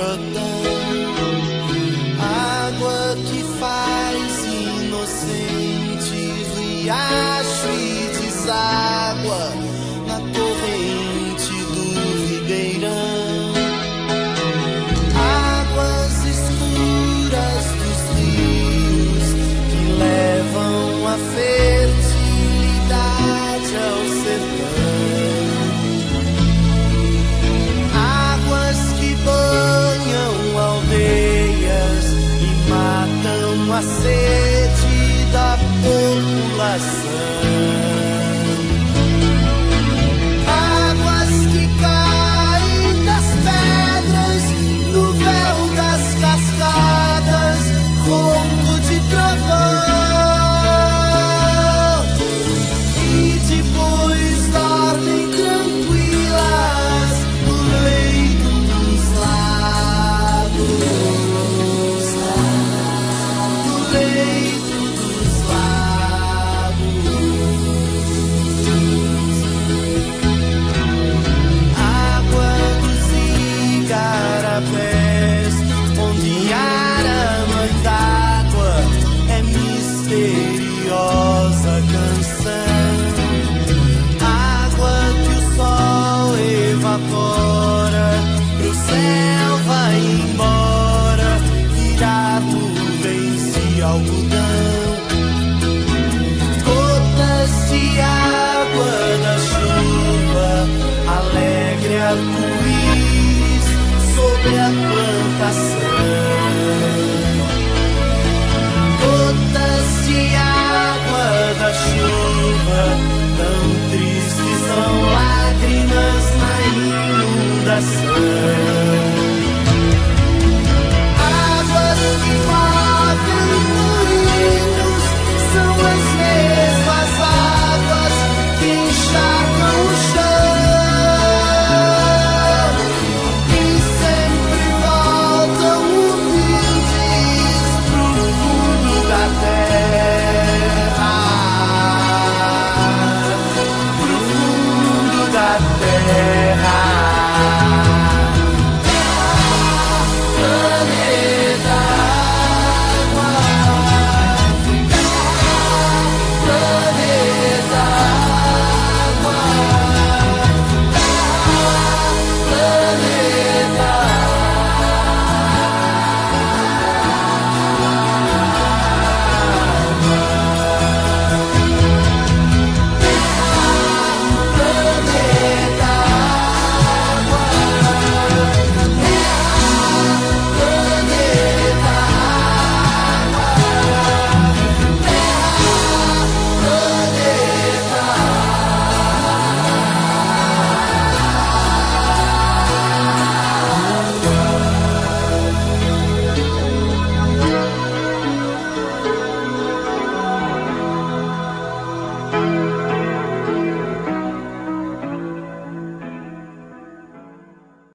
brotando, água que faz inocentes riacho e deságua na corrente do ribeirão. Águas escuras dos rios que levam a fertilidade ao sertão. Águas que banham aldeias e matam a sede da população. Águas que caem das pedras no véu das cascadas, ronco de trovão, e depois dormem tranquilas no leito dos lagos, no leito dos lagos. Água dos igarapés, onde arama d'água é misteriosa canção. Água que o sol evapora, pro céu vai embora, virar nuvens de algodão. Gotas de água da chuva, alegre arco-íris sobre a plantação. Gotas de água da chuva, tão tristes são lágrimas na inundação.